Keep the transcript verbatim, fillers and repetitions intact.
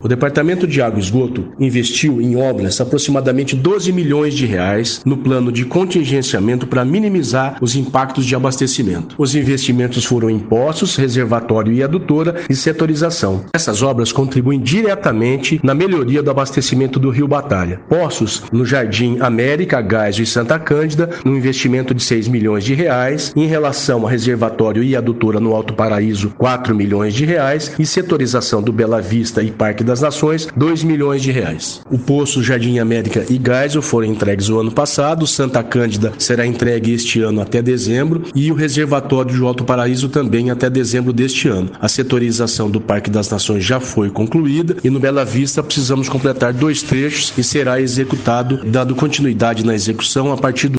O Departamento de Água e Esgoto investiu em obras aproximadamente doze milhões de reais no plano de contingenciamento para minimizar os impactos de abastecimento. Os investimentos foram em poços, reservatório e adutora e setorização. Essas obras contribuem diretamente na melhoria do abastecimento do Rio Batalha. Poços no Jardim América, Geisel e Santa Cândida, no investimento de seis milhões de reais. Em relação a reservatório e adutora no Alto Paraíso, quatro milhões de reais. E setorização do Bela Vista e Parque das Nações, dois milhões de reais. O poço Jardim América e Geisel foram entregues o ano passado, Santa Cândida será entregue este ano até dezembro e o reservatório do Alto Paraíso também até dezembro deste ano. A setorização do Parque das Nações já foi concluída e no Bela Vista precisamos completar dois trechos e será executado, dando continuidade na execução a partir do